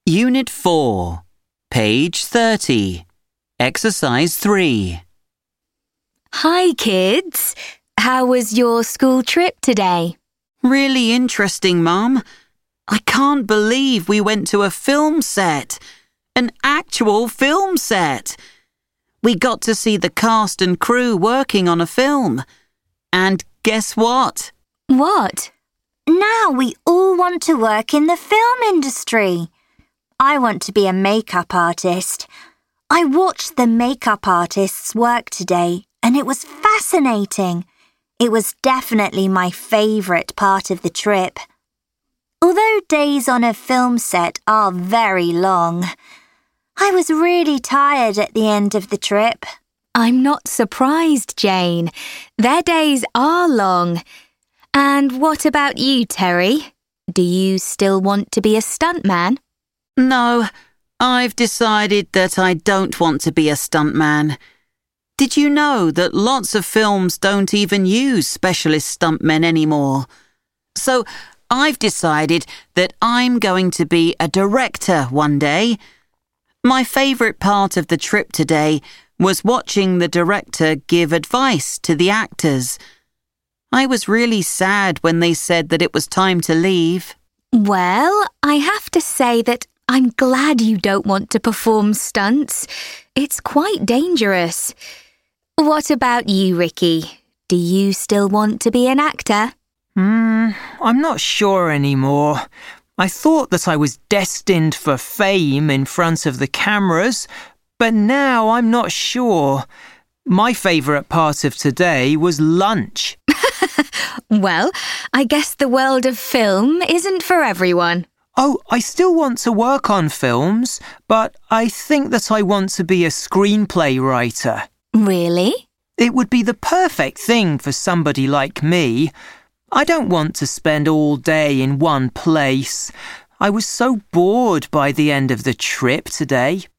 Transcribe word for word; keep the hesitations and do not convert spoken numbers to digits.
Unit four, page thirty, Exercise three. Hi, kids. How was your school trip today? Really interesting, Mum. I can't believe we went to a film set. An actual film set. We got to see the cast and crew working on a film. And guess what? What? Now we all want to work in the film industry. I want to be a makeup artist. I watched the makeup artists work today, and it was fascinating. It was definitely my favourite part of the trip. Although days on a film set are very long, I was really tired at the end of the trip. I'm not surprised, Jane. Their days are long. And what about you, Terry? Do you still want to be a stuntman? No, I've decided that I don't want to be a stuntman. Did you know that lots of films don't even use specialist stuntmen anymore? So I've decided that I'm going to be a director one day. My favourite part of the trip today was watching the director give advice to the actors. I was really sad when they said that it was time to leave. Well, I have to say that I'm glad you don't want to perform stunts. It's quite dangerous. What about you, Ricky? Do you still want to be an actor? Hmm, I'm not sure anymore. I thought that I was destined for fame in front of the cameras, but now I'm not sure. My favourite part of today was lunch. Well, I guess the world of film isn't for everyone. Oh, I still want to work on films, but I think that I want to be a screenplay writer. Really? It would be the perfect thing for somebody like me. I don't want to spend all day in one place. I was so bored by the end of the trip today.